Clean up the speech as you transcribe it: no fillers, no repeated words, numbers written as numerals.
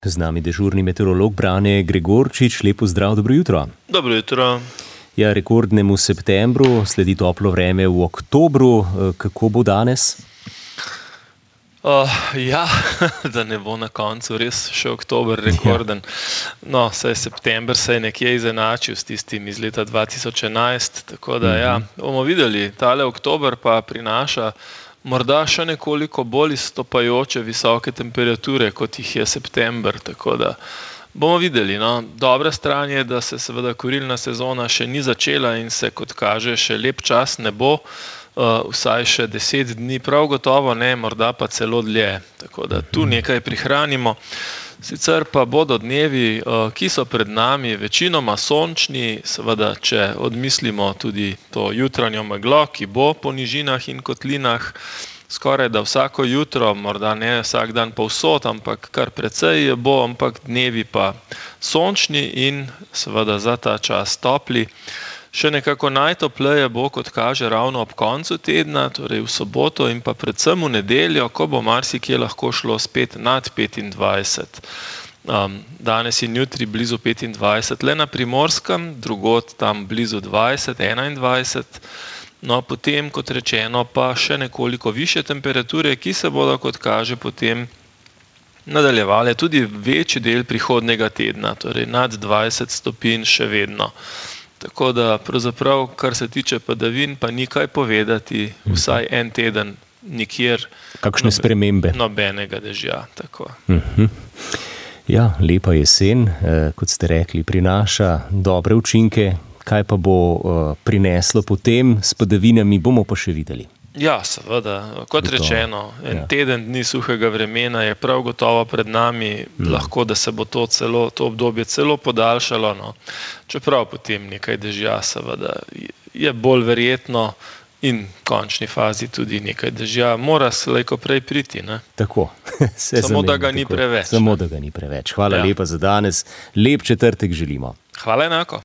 Z nami dežurni meteorolog Brane Gregorčič. Lep pozdrav, dobro jutro. Dobro jutro. Ja, rekordnemu septembru sledi toplo vreme v oktobru. Kako bo danes? Da ne bo na koncu res še oktober rekorden. No, saj september se je nekje izenačil s tistim iz leta 2011, tako da bomo videli. Tale oktober pa prinaša morda še nekoliko bolj izstopajoče visoke temperature, kot jih je september, tako da bomo videli. No. Dobra stran je, da se seveda kurilna sezona še ni začela in se, kot kaže, še lep čas ne bo, vsaj še 10 dni, prav gotovo ne, morda pa celo dlje, tako da tu nekaj prihranimo. Sicer pa bodo dnevi, ki so pred nami, večinoma sončni, seveda, če odmislimo tudi to jutranjo meglo, ki bo po nižinah in kotlinah, skoraj da vsako jutro, morda ne vsak dan povsod, ampak kar precej bo, ampak dnevi pa sončni in seveda za ta čas topli. Še nekako najtopleje bo, kot kaže, ravno ob koncu tedna, torej v soboto in pa predvsem v nedeljo, ko bo marsikje lahko šlo spet nad 25. Danes in jutri blizu 25, le na Primorskem, drugod tam blizu 20, 21. No, potem, kot rečeno, pa še nekoliko višje temperature, ki se bodo, kot kaže, potem nadaljevale tudi večji del prihodnjega tedna, torej nad 20 stopinj še vedno. Tako da pravzaprav, kar se tiče padavin, pa ni kaj povedati, vsaj en teden nikjer kakšne spremembe. Nobenega dežja. Tako. Ja, lepa jesen, kot ste rekli, prinaša dobre učinke. Kaj pa bo prineslo potem s padavinami, bomo pa še videli. Ja, seveda. Kot rečeno, teden dni suhega vremena je prav gotovo pred nami, lahko, da se bo to obdobje celo podaljšalo, no. Čeprav potem nekaj dežja, seveda, je bolj verjetno in v končni fazi tudi nekaj dežja. Mora slejko prej priti, ne? Tako. Samo da ga ni preveč. Samo da ga ni preveč. Hvala lepa za danes. Lep četrtek želimo. Hvala enako.